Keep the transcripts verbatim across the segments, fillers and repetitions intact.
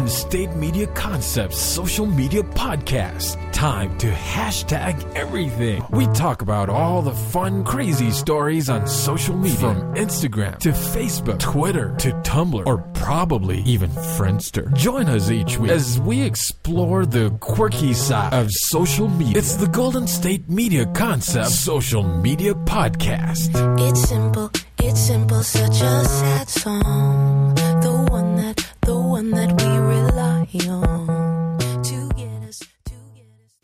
Golden State Media Concepts social media podcast. Time to hashtag everything. We talk about all the fun, crazy stories on social media. From Instagram to Facebook, Twitter to Tumblr, or probably even Friendster. Join us each week as we explore the quirky side of social media. It's the Golden State Media Concepts social media podcast. It's simple, it's simple, such a sad song. The one that, the one that we rely on to get us, to get us.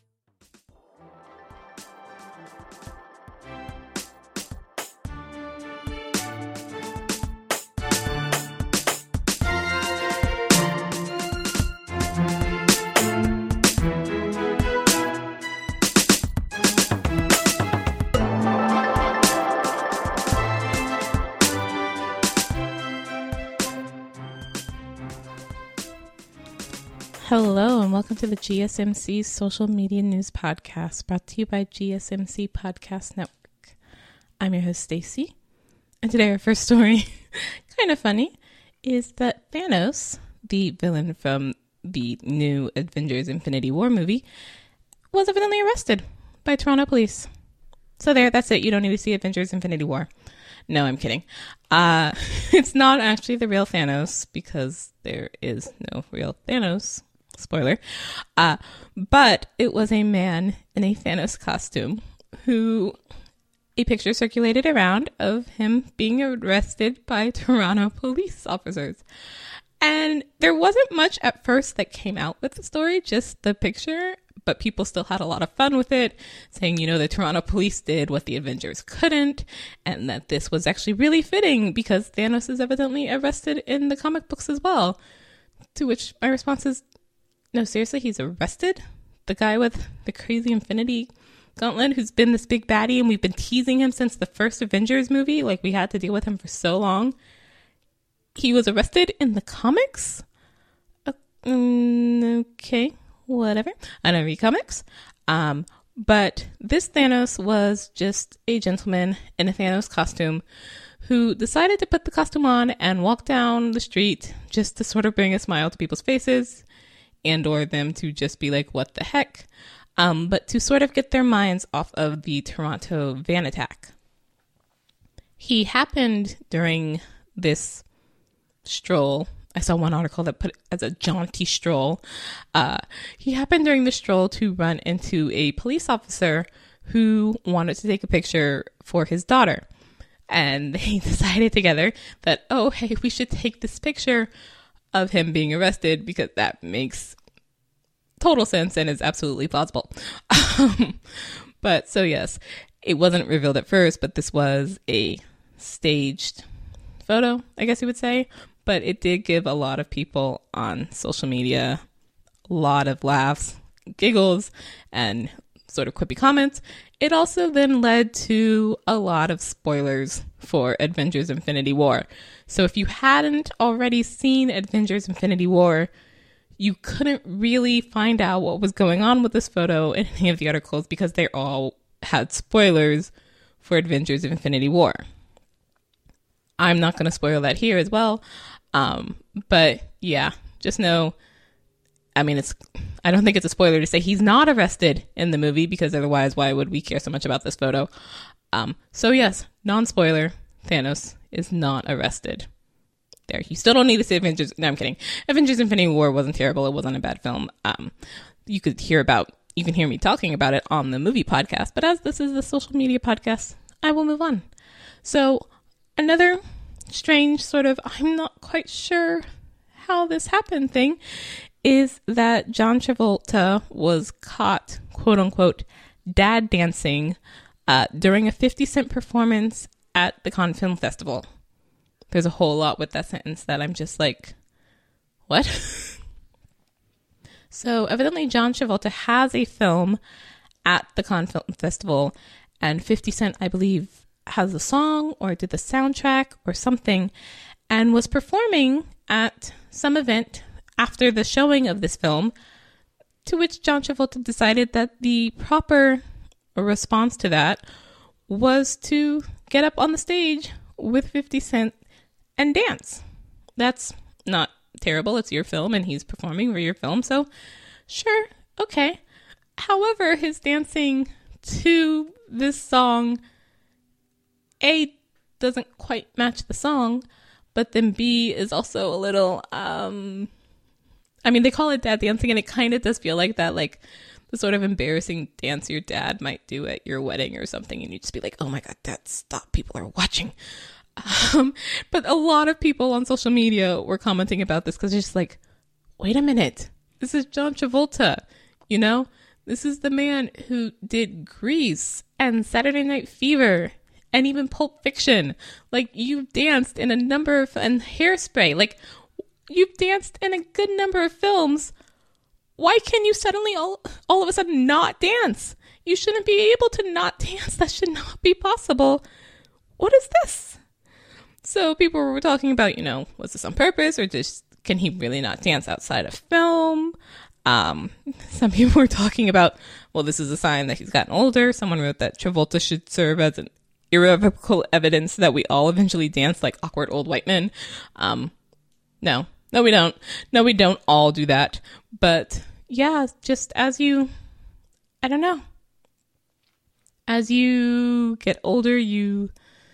Hello and welcome to the G S M C Social Media News Podcast, brought to you by G S M C Podcast Network. I'm your host, Stacy, and today our first story, kind of funny, is that Thanos, the villain from the new Avengers Infinity War movie, was evidently arrested by Toronto police. So there, that's it. You don't need to see Avengers Infinity War. No, I'm kidding. Uh, it's not actually the real Thanos because there is no real Thanos. Spoiler. Uh, but it was a man in a Thanos costume who a picture circulated around of him being arrested by Toronto police officers. And there wasn't much at first that came out with the story, just the picture, but people still had a lot of fun with it, saying, you know, the Toronto police did what the Avengers couldn't, and that this was actually really fitting because Thanos is evidently arrested in the comic books as well. To which my response is, no, seriously, he's arrested? The guy with the crazy Infinity Gauntlet who's been this big baddie and we've been teasing him since the first Avengers movie, like we had to deal with him for so long. He was arrested in the comics? Uh, um, okay, whatever. I don't read comics. Um, but this Thanos was just a gentleman in a Thanos costume who decided to put the costume on and walk down the street just to sort of bring a smile to people's faces and or them to just be like, what the heck? Um, but to sort of get their minds off of the Toronto van attack. He happened during this stroll. I saw one article that put it as a jaunty stroll. Uh, he happened during the stroll to run into a police officer who wanted to take a picture for his daughter. And they decided together that, oh, hey, we should take this picture of him being arrested because that makes total sense and is absolutely plausible. Um, but so, yes, it wasn't revealed at first, but this was a staged photo, I guess you would say. But it did give a lot of people on social media a lot of laughs, giggles, and sort of quippy comments. It also then led to a lot of spoilers for Avengers Infinity War. So if you hadn't already seen Avengers Infinity War, you couldn't really find out what was going on with this photo in any of the articles because they all had spoilers for Avengers Infinity War. I'm not going to spoil that here as well. Um, but yeah, just know, I mean, it's, I don't think it's a spoiler to say he's not arrested in the movie because otherwise why would we care so much about this photo? Um, so yes, non-spoiler, Thanos is not arrested. There, you still don't need to see Avengers. No, I'm kidding. Avengers Infinity War wasn't terrible. It wasn't a bad film. Um, you could hear about, you can hear me talking about it on the movie podcast, but as this is the social media podcast, I will move on. So another strange sort of, I'm not quite sure how this happened thing is that John Travolta was caught, quote unquote, dad dancing uh, during a fifty cent performance at the Cannes Film Festival. There's a whole lot with that sentence that I'm just like, what? So evidently John Travolta has a film at the Cannes Film Festival, and fifty cent, I believe, has a song or did the soundtrack or something, and was performing at some event after the showing of this film, to which John Travolta decided that the proper response to that was to get up on the stage with fifty cent and dance. That's not terrible. It's your film and he's performing for your film. So sure. Okay. However, his dancing to this song, A, doesn't quite match the song, but then B is also a little, um, I mean, they call it dad dancing, and it kind of does feel like that, like the sort of embarrassing dance your dad might do at your wedding or something, and you just be like, oh my God, Dad, stop, people are watching. Um, but a lot of people on social media were commenting about this because it's just like, wait a minute, this is John Travolta, you know? This is the man who did Grease and Saturday Night Fever and even Pulp Fiction. Like, you've danced in a number of, and Hairspray, like, you've danced in a good number of films. Why can you suddenly all, all of a sudden not dance? You shouldn't be able to not dance. That should not be possible. What is this? So people were talking about, you know, was this on purpose, or just, can he really not dance outside of film? Um, some people were talking about, well, this is a sign that he's gotten older. Someone wrote that Travolta should serve as an irrevocable evidence that we all eventually dance like awkward old white men. Um, no, no, we don't. No, we don't all do that. But yeah, just as you, I don't know, as you get older, you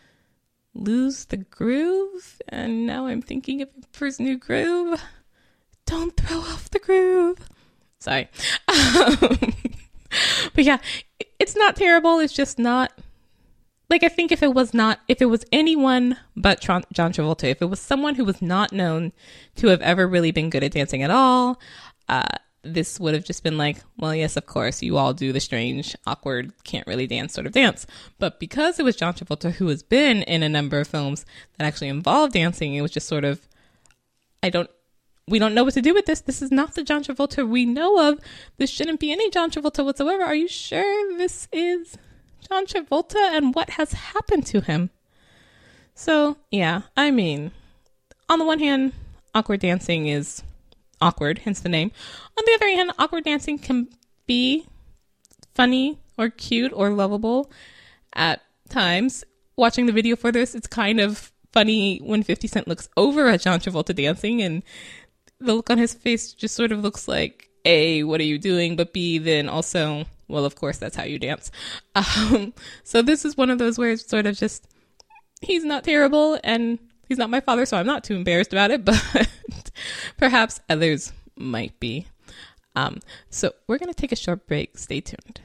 lose the groove. And now I'm thinking of his new groove. Don't throw off the groove. Sorry. Um, but yeah, it's not terrible. It's just not, like, I think if it was not, if it was anyone but John Travolta, if it was someone who was not known to have ever really been good at dancing at all, uh, this would have just been like, well, yes, of course, you all do the strange, awkward, can't really dance sort of dance. But because it was John Travolta who has been in a number of films that actually involved dancing, it was just sort of, I don't, we don't know what to do with this. This is not the John Travolta we know of. This shouldn't be any John Travolta whatsoever. Are you sure this is John Travolta, and what has happened to him? So, yeah, I mean, on the one hand, awkward dancing is awkward, hence the name. On the other hand, awkward dancing can be funny or cute or lovable at times. Watching the video for this, it's kind of funny when fifty Cent looks over at John Travolta dancing, and the look on his face just sort of looks like, A, what are you doing? But B, then also, well, of course, that's how you dance. Um, so this is one of those where it's sort of just, he's not terrible, and he's not my father, so I'm not too embarrassed about it, but perhaps others might be. Um, so we're going to take a short break. Stay tuned.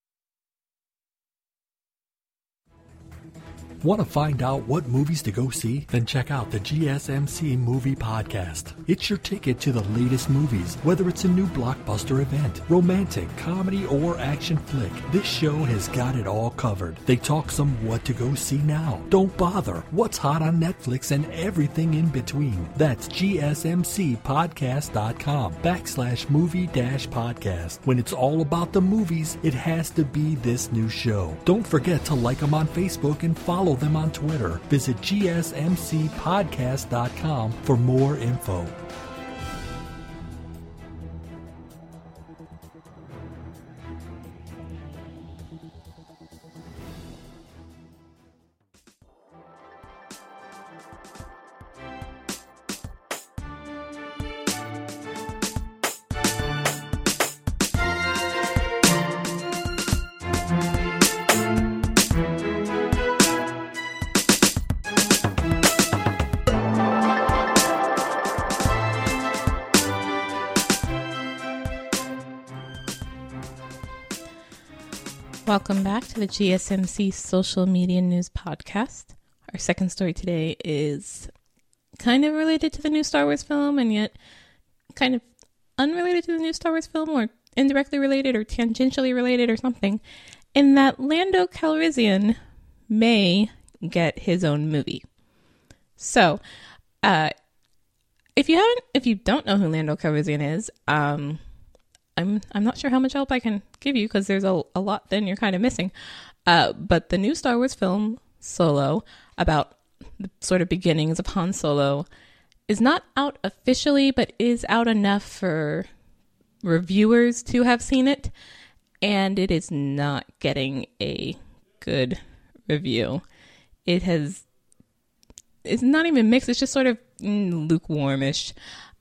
Want to find out what movies to go see? Then check out the G S M C Movie Podcast. It's your ticket to the latest movies, whether it's a new blockbuster event, romantic, comedy, or action flick. This show has got it all covered. They talk some what to go see now, don't bother, what's hot on Netflix, and everything in between. That's gsmcpodcast.com backslash movie dash podcast. When it's all about the movies, it has to be this new show. Don't forget to like them on Facebook and follow them on Twitter. Visit g s m c podcast dot com for more info. Welcome back to the G S M C Social Media News Podcast. Our second story today is kind of related to the new Star Wars film, and yet kind of unrelated to the new Star Wars film, or indirectly related or tangentially related or something, in that Lando Calrissian may get his own movie. So, uh, if you haven't, if you don't know who Lando Calrissian is, um, I'm I'm not sure how much help I can give you, because there's a, a lot then you're kind of missing. Uh, but the new Star Wars film, Solo, about the sort of beginnings of Han Solo, is not out officially, but is out enough for reviewers to have seen it. And it is not getting a good review. It has, it's not even mixed. It's just sort of mm, lukewarmish.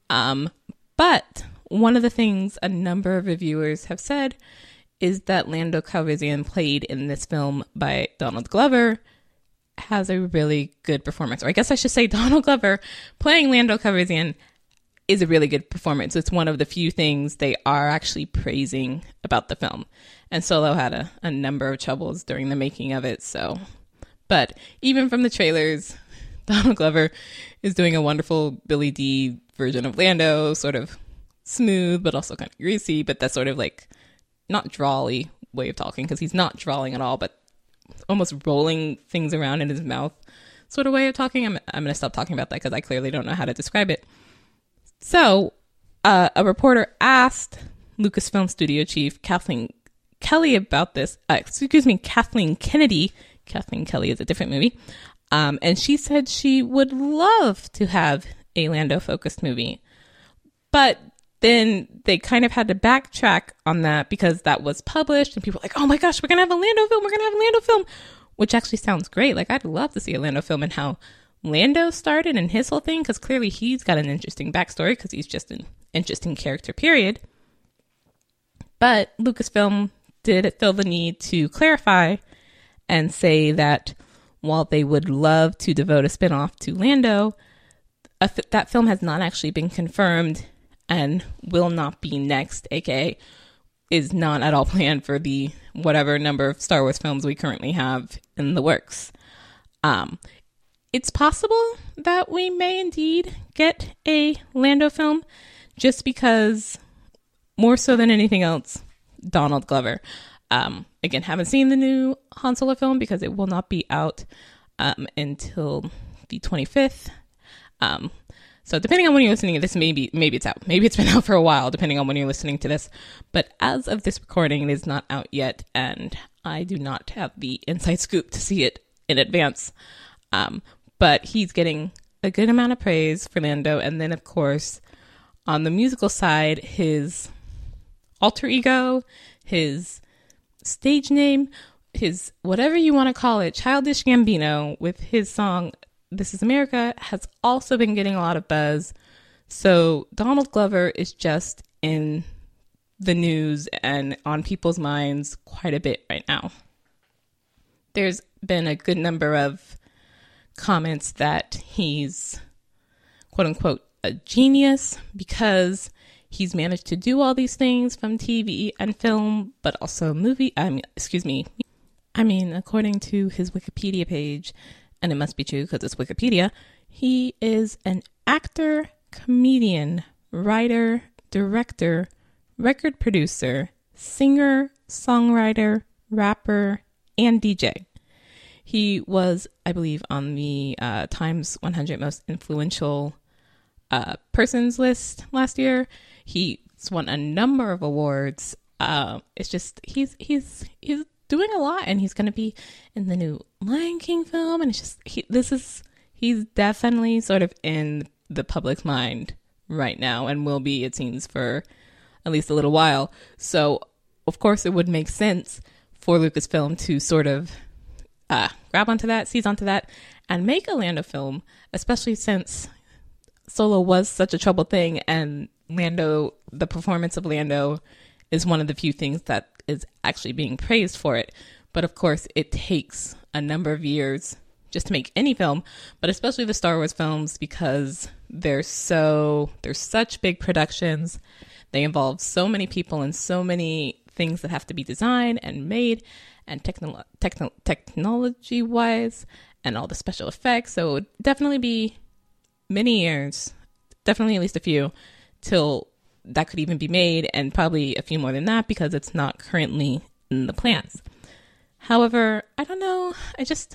Um, but one of the things a number of reviewers have said is that Lando Calrissian, played in this film by Donald Glover, has a really good performance. Or I guess I should say Donald Glover playing Lando Calrissian is a really good performance. It's one of the few things they are actually praising about the film. And Solo had a, a number of troubles during the making of it. So, but even from the trailers, Donald Glover is doing a wonderful Billy D version of Lando, sort of smooth, but also kind of greasy, but that's sort of like not drawly way of talking, because he's not drawling at all, but almost rolling things around in his mouth sort of way of talking. I'm, I'm going to stop talking about that because I clearly don't know how to describe it. So uh, a reporter asked Lucasfilm studio chief Kathleen Kelly about this. Uh, excuse me, Kathleen Kennedy. Kathleen Kelly is a different movie. Um, and she said she would love to have a Lando-focused movie. But then they kind of had to backtrack on that because that was published and people were like, oh my gosh, we're going to have a Lando film. We're going to have a Lando film, which actually sounds great. Like, I'd love to see a Lando film and how Lando started and his whole thing, because clearly he's got an interesting backstory because he's just an interesting character, period. But Lucasfilm did feel the need to clarify and say that while they would love to devote a spinoff to Lando, a f- that film has not actually been confirmed and will not be next, aka is not at all planned for the whatever number of Star Wars films we currently have in the works. Um, it's possible that we may indeed get a Lando film, just because, more so than anything else, Donald Glover. Um, again, haven't seen the new Han Solo film because it will not be out um, until the twenty-fifth. Um, So depending on when you're listening to this, maybe maybe it's out. Maybe it's been out for a while, depending on when you're listening to this. But as of this recording, it is not out yet, and I do not have the inside scoop to see it in advance. Um, but he's getting a good amount of praise for Lando. And then, of course, on the musical side, his alter ego, his stage name, his whatever you want to call it, Childish Gambino, with his song This Is America, has also been getting a lot of buzz. So Donald Glover is just in the news and on people's minds quite a bit right now. There's been a good number of comments that he's, quote unquote, a genius because he's managed to do all these things from T V and film, but also movie. I mean, excuse me. I mean, according to his Wikipedia page, and it must be true because it's Wikipedia, he is an actor, comedian, writer, director, record producer, singer, songwriter, rapper, and D J. He was, I believe, on the uh, Times one hundred Most Influential uh, Persons list last year. He's won a number of awards. Uh, it's just, he's, he's, he's, doing a lot, and he's going to be in the new Lion King film, and it's just he, this is he's definitely sort of in the public's mind right now, and will be, it seems, for at least a little while. So of course it would make sense for Lucasfilm to sort of uh, grab onto that, seize onto that, and make a Lando film, especially since Solo was such a troubled thing, and Lando, the performance of Lando is one of the few things that is actually being praised for it. But of course, it takes a number of years just to make any film, but especially the Star Wars films, because they're so, they're such big productions. They involve so many people and so many things that have to be designed and made, and techno- techno- technology-wise, and all the special effects. So it would definitely be many years, definitely at least a few, till that could even be made, and probably a few more than that because it's not currently in the plans. However, I don't know. I just,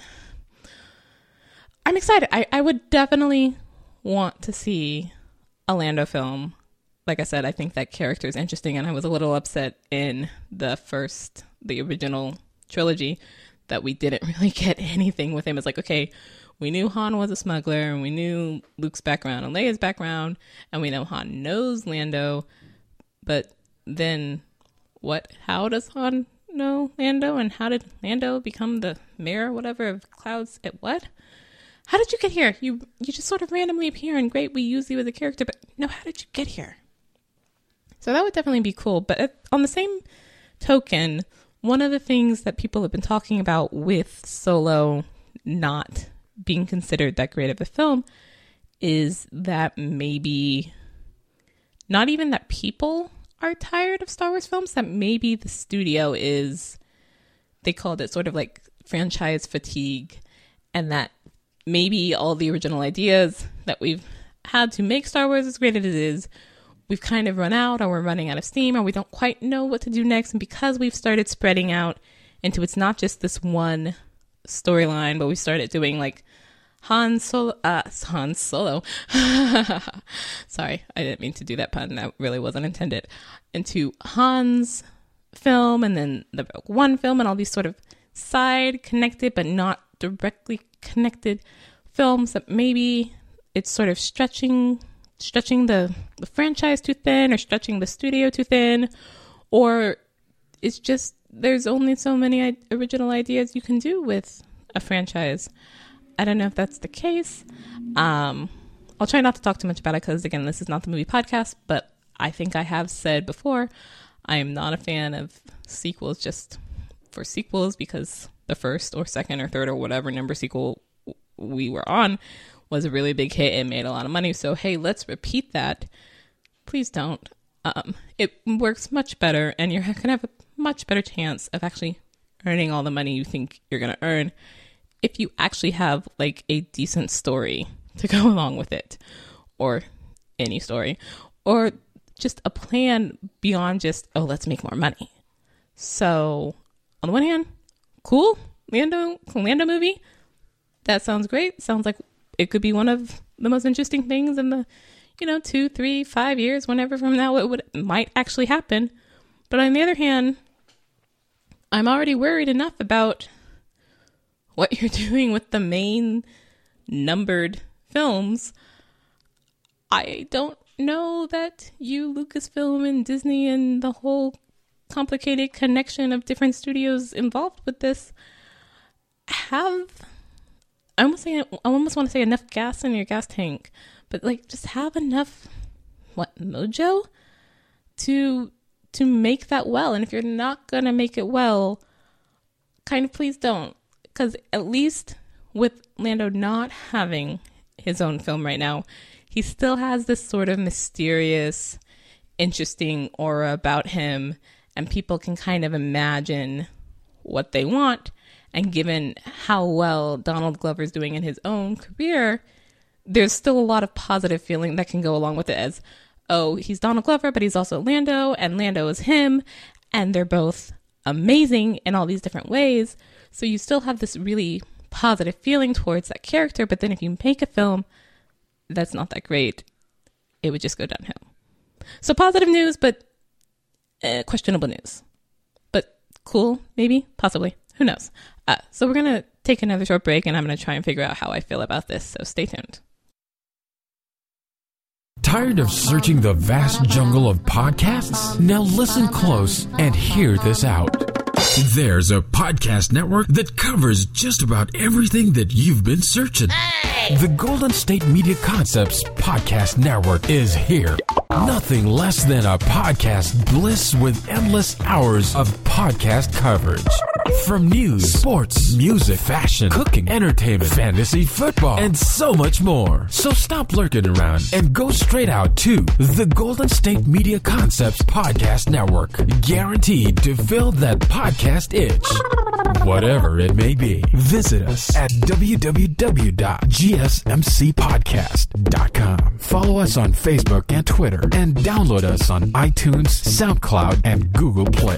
I'm excited. I, I would definitely want to see a Lando film. Like I said, I think that character is interesting, and I was a little upset in the first, the original trilogy, that we didn't really get anything with him. It's like, okay, we knew Han was a smuggler, and we knew Luke's background and Leia's background, and we know Han knows Lando, but then what? How does Han know Lando, and how did Lando become the mayor, whatever, of Clouds? At what? how did you get here? You you just sort of randomly appear, and great, we use you as a character, but no, how did you get here? So that would definitely be cool. But on the same token, one of the things that people have been talking about with Solo not being considered that great of a film is that maybe not even that people are tired of Star Wars films, that maybe the studio is, they called it sort of like franchise fatigue, and that maybe all the original ideas that we've had to make Star Wars as great as it is, we've kind of run out, or we're running out of steam, or we don't quite know what to do next. And because we've started spreading out into, it's not just this one storyline, but we started doing like Han Solo, uh, Han Solo. Sorry, I didn't mean to do that pun. That really wasn't intended. Into Han's film, and then the Rogue One film, and all these sort of side connected but not directly connected films, that maybe it's sort of stretching stretching the, the franchise too thin, or stretching the studio too thin, or it's just there's only so many I- original ideas you can do with a franchise. I don't know if that's the case. Um, I'll try not to talk too much about it because, again, this is not the movie podcast, but I think I have said before, I am not a fan of sequels just for sequels, because the first or second or third or whatever number sequel we were on was a really big hit and made a lot of money. So, hey, let's repeat that. Please don't. Um, it works much better, and you're going to have a much better chance of actually earning all the money you think you're going to earn if you actually have like a decent story to go along with it, or any story, or just a plan beyond just, oh, let's make more money. So on the one hand, cool, Lando, Lando movie. That sounds great. Sounds like it could be one of the most interesting things in the, you know, two, three, five years, whenever from now it would might actually happen. But on the other hand, I'm already worried enough about what you're doing with the main numbered films. I don't know that you, Lucasfilm and Disney, and the whole complicated connection of different studios involved with this have, I almost say, I almost want to say enough gas in your gas tank, but like just have enough, what, mojo to to make that well. And if you're not gonna make it well, kind of please don't. Because at least with Lando not having his own film right now, he still has this sort of mysterious, interesting aura about him, and people can kind of imagine what they want. And given how well Donald Glover's doing in his own career, there's still a lot of positive feeling that can go along with it as, oh, he's Donald Glover, but he's also Lando, and Lando is him, and they're both amazing in all these different ways. So you still have this really positive feeling towards that character, but then if you make a film that's not that great, it would just go downhill. So positive news, but uh, questionable news. But cool, maybe, possibly, who knows? Uh, so we're going to take another short break, and I'm going to try and figure out how I feel about this, so stay tuned. Tired of searching the vast jungle of podcasts? Now listen close and hear this out. There's a podcast network that covers just about everything that you've been searching. Hey! The Golden State Media Concepts Podcast Network is here. Nothing less than a podcast bliss with endless hours of podcast coverage. From news, sports, music, fashion, cooking, entertainment, fantasy, football, and so much more. So stop lurking around and go straight out to the Golden State Media Concepts Podcast Network. Guaranteed to fill that podcast itch. Whatever it may be. Visit us at w w w dot g s m c podcast dot com. Follow us on Facebook and Twitter, and download us on iTunes, SoundCloud, and Google Play.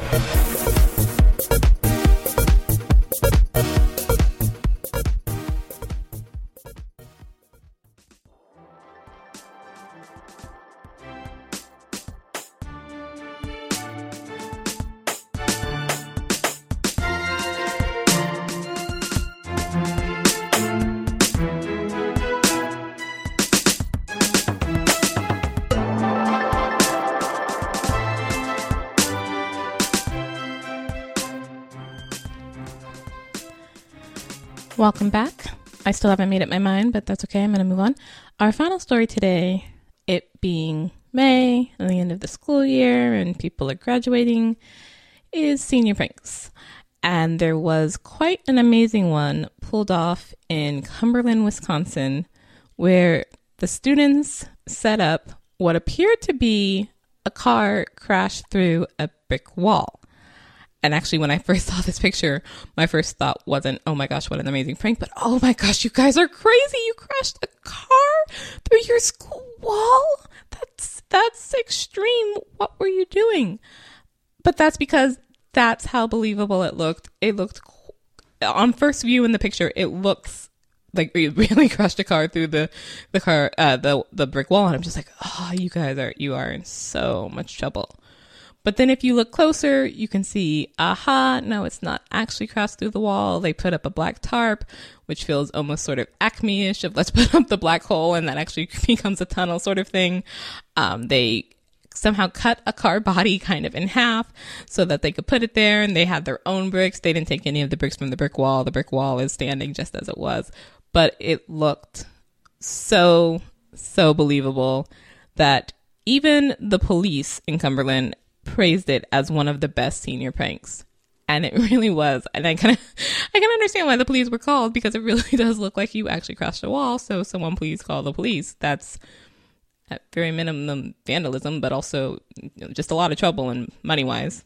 Welcome back. I still haven't made up my mind, but that's okay. I'm going to move on. Our final story today, it being May and the end of the school year and people are graduating, is senior pranks. And there was quite an amazing one pulled off in Cumberland, Wisconsin, where the students set up what appeared to be a car crashed through a brick wall. And actually, when I first saw this picture, my first thought wasn't, oh my gosh, what an amazing prank, but oh my gosh, you guys are crazy. You crashed a car through your school wall? That's, that's extreme. What were you doing? But that's because that's how believable it looked. It looked, on first view in the picture, it looks like you really crashed a car through the, the car, uh, the, the brick wall. And I'm just like, oh, you guys are, you are in so much trouble. But then if you look closer, you can see, aha, no, it's not actually crashed through the wall. They put up a black tarp, which feels almost sort of Acme-ish of let's put up the black hole and that actually becomes a tunnel sort of thing. Um, they somehow cut a car body kind of in half so that they could put it there, and they had their own bricks. They didn't take any of the bricks from the brick wall. The brick wall is standing just as it was. But it looked so, so believable that even the police in Cumberland praised it as one of the best senior pranks. And it really was. And I kind of, I can understand why the police were called, because it really does look like you actually crashed a wall. So someone please call the police. That's at very minimum vandalism, but also, you know, just a lot of trouble and money wise.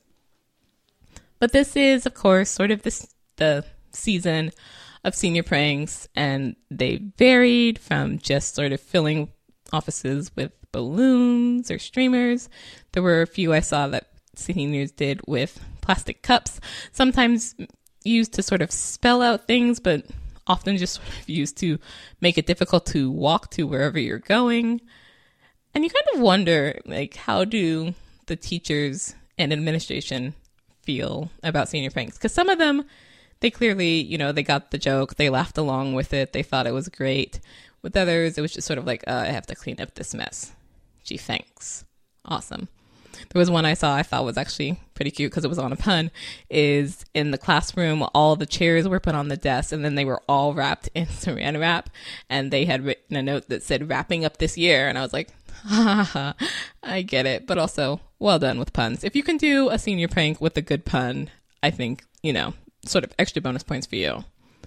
But this is, of course, sort of this, the season of senior pranks, and they varied from just sort of filling offices with balloons or streamers. There were a few I saw that seniors did with plastic cups, sometimes used to sort of spell out things, but often just sort of used to make it difficult to walk to wherever you're going. And you kind of wonder, like, how do the teachers and administration feel about senior pranks? Because some of them, they clearly, you know, they got the joke, they laughed along with it, they thought it was great. With others, it was just sort of like, uh, I have to clean up this mess. Gee, thanks. Awesome. There was one I saw I thought was actually pretty cute because it was on a pun, is in the classroom, all the chairs were put on the desk and then they were all wrapped in saran wrap, and they had written a note that said, wrapping up this year. And I was like, ha ha ha, I get it. But also, well done with puns. If you can do a senior prank with a good pun, I think, you know, sort of extra bonus points for you.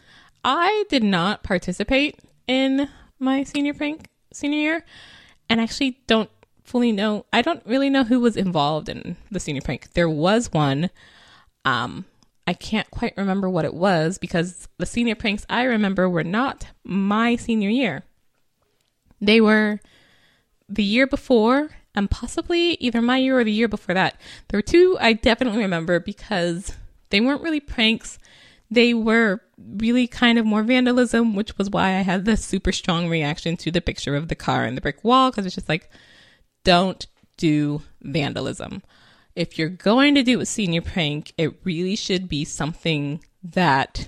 I did not participate in my senior prank senior year, and actually don't fully know, I don't really know who was involved in the senior prank. There was one, um, I can't quite remember what it was, because the senior pranks I remember were not my senior year. They were the year before, and possibly either my year or the year before that. There were two I definitely remember because they weren't really pranks. They were really kind of more vandalism, which was why I had this super strong reaction to the picture of the car and the brick wall, because it's just like, don't do vandalism. If you're going to do a senior prank, it really should be something that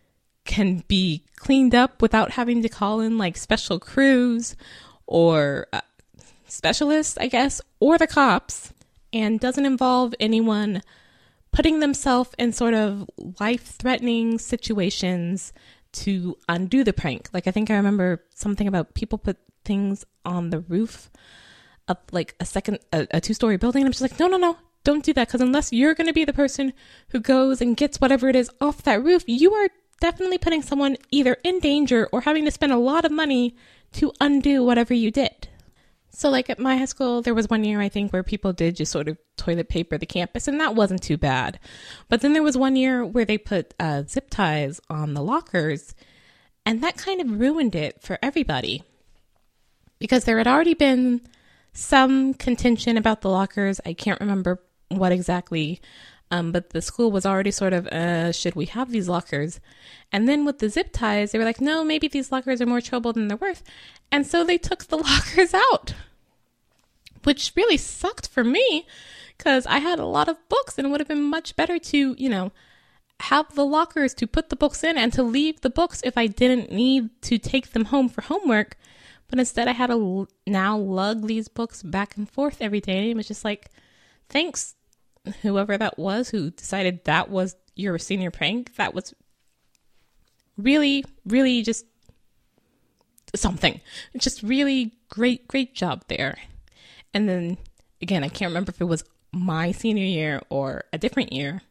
can be cleaned up without having to call in like special crews or uh, specialists, I guess, or the cops, and doesn't involve anyone putting themselves in sort of life-threatening situations to undo the prank. Like, I think I remember something about people put things on the roof of like a second, a, a two-story building. And I'm just like, no, no, no, don't do that. Because unless you're going to be the person who goes and gets whatever it is off that roof, you are definitely putting someone either in danger or having to spend a lot of money to undo whatever you did. So like at my high school, there was one year, I think, where people did just sort of toilet paper the campus, and that wasn't too bad. But then there was one year where they put uh, zip ties on the lockers, and that kind of ruined it for everybody. Because there had already been some contention about the lockers. I can't remember what exactly, um, but the school was already sort of, uh, should we have these lockers? And then with the zip ties, they were like, no, maybe these lockers are more trouble than they're worth. And so they took the lockers out, which really sucked for me because I had a lot of books and it would have been much better to, you know, have the lockers to put the books in and to leave the books if I didn't need to take them home for homework. But instead I had to now lug these books back and forth every day. And it was just like, thanks, whoever that was who decided that was your senior prank. That was really, really just something. Just really great, great job there. And then, again, I can't remember if it was my senior year or a different year.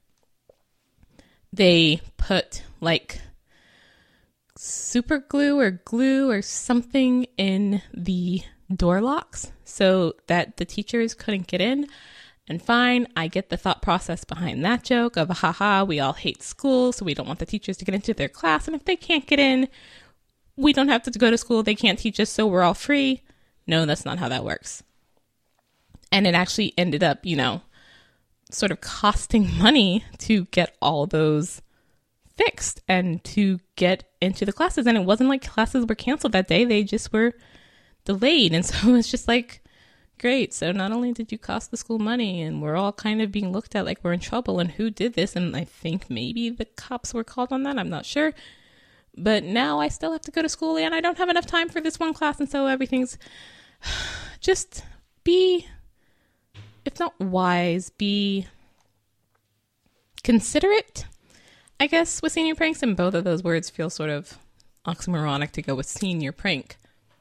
They put like super glue or glue or something in the door locks so that the teachers couldn't get in. And fine, I get the thought process behind that joke of, haha, we all hate school, so we don't want the teachers to get into their class. And if they can't get in, we don't have to go to school. They can't teach us, so we're all free. No, that's not how that works. And it actually ended up, you know, sort of costing money to get all those fixed and to get into the classes. And it wasn't like classes were canceled that day. They just were delayed. And so it's just like, great. So not only did you cost the school money, and we're all kind of being looked at like we're in trouble and who did this. And I think maybe the cops were called on that. I'm not sure. But now I still have to go to school and I don't have enough time for this one class. And so everything's just be, if not wise, be considerate, I guess, with senior pranks. And both of those words feel sort of oxymoronic to go with senior prank.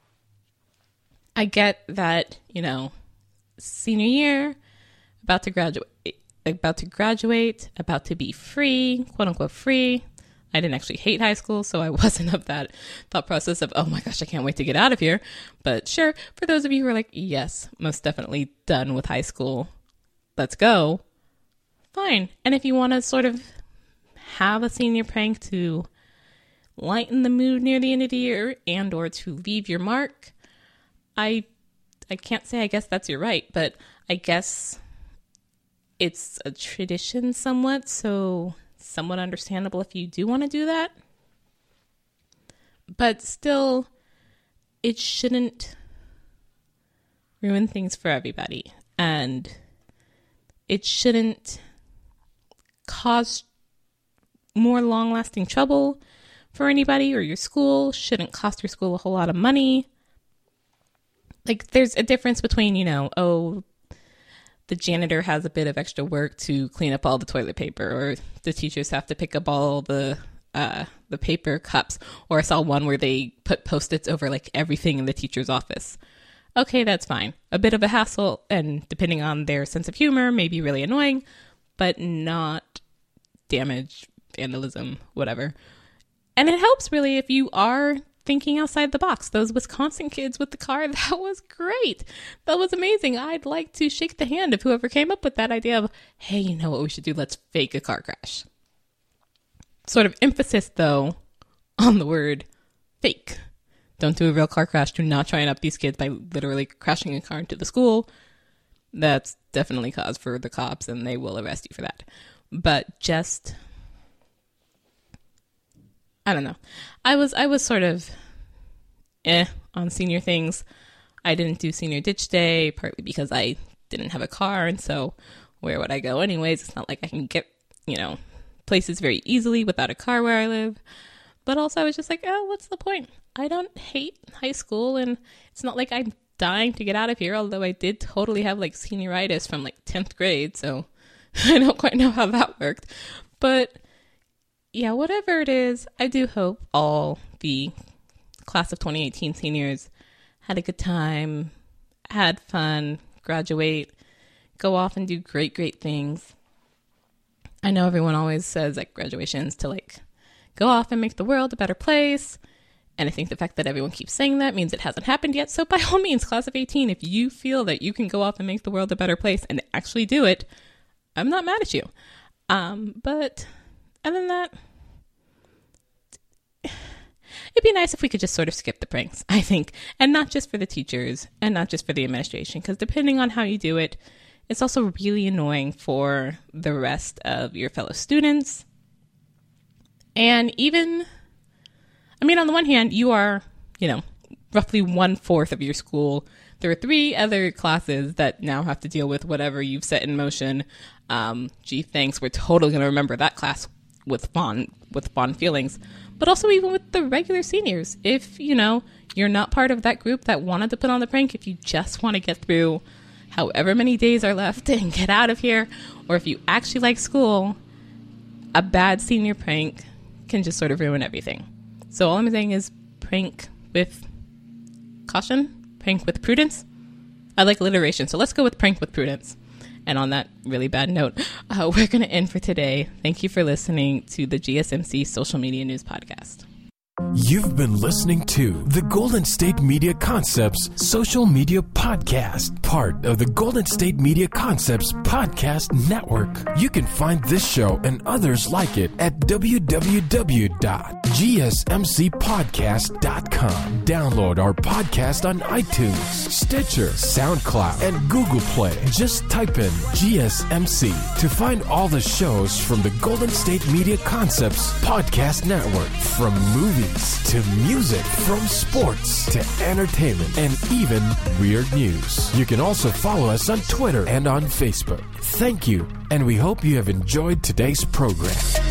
I get that, you know, senior year, about to graduate, about to graduate, about to be free, quote unquote free. I didn't actually hate high school, so I wasn't of that thought process of, oh my gosh, I can't wait to get out of here. But sure, for those of you who are like, yes, most definitely done with high school, let's go. Fine. And if you want to sort of have a senior prank to lighten the mood near the end of the year and or to leave your mark, I I can't say I guess that's your right, but I guess it's a tradition somewhat, so somewhat understandable if you do want to do that. But still, it shouldn't ruin things for everybody. And it shouldn't cause more long-lasting trouble for anybody, or your school shouldn't cost your school a whole lot of money. Like, there's a difference between, you know, oh, the janitor has a bit of extra work to clean up all the toilet paper, or the teachers have to pick up all the uh, the paper cups, or I saw one where they put Post-its over like everything in the teacher's office. Okay, that's fine. A bit of a hassle, and depending on their sense of humor, may be really annoying, but not damage, vandalism, whatever. And it helps really if you are thinking outside the box. Those Wisconsin kids with the car, that was great. That was amazing. I'd like to shake the hand of whoever came up with that idea of, hey, you know what we should do? Let's fake a car crash. Sort of emphasis, though, on the word fake. Don't do a real car crash. Do not try and up these kids by literally crashing a car into the school. That's definitely cause for the cops, and they will arrest you for that. But just, I don't know. I was I was sort of eh on senior things. I didn't do senior ditch day, partly because I didn't have a car, and so where would I go anyways? It's not like I can get, you know, places very easily without a car where I live. But also I was just like, oh, what's the point? I don't hate high school, and it's not like I'm dying to get out of here, although I did totally have like senioritis from like tenth grade, so I don't quite know how that worked. But yeah, whatever it is, I do hope all the class of twenty eighteen seniors had a good time, had fun, graduate, go off and do great, great things. I know everyone always says like graduations to like go off and make the world a better place. And I think the fact that everyone keeps saying that means it hasn't happened yet. So by all means, class of eighteen, if you feel that you can go off and make the world a better place and actually do it, I'm not mad at you. Um, but other than that, it'd be nice if we could just sort of skip the pranks, I think. And not just for the teachers and not just for the administration, because depending on how you do it, it's also really annoying for the rest of your fellow students. And even, I mean, on the one hand, you are, you know, roughly one-fourth of your school. There are three other classes that now have to deal with whatever you've set in motion. Um, gee, thanks. We're totally going to remember that class with fond, with fond feelings. But also even with the regular seniors. If, you know, you're not part of that group that wanted to put on the prank, if you just want to get through however many days are left and get out of here, or if you actually like school, a bad senior prank can just sort of ruin everything. So all I'm saying is prank with caution, prank with prudence. I like alliteration, so let's go with prank with prudence. And on that really bad note, uh, we're going to end for today. Thank you for listening to the G S M C Social Media News Podcast. You've been listening to the Golden State Media Concepts Social Media Podcast, part of the Golden State Media Concepts Podcast Network. You can find this show and others like it at w w w dot g s m c podcast dot com. Download our podcast on iTunes, Stitcher, SoundCloud, and Google Play. Just type in G S M C to find all the shows from the Golden State Media Concepts Podcast Network, from movies to music, from sports to entertainment, and even weird news. You can also follow us on Twitter and on Facebook. Thank you, and we hope you have enjoyed today's program.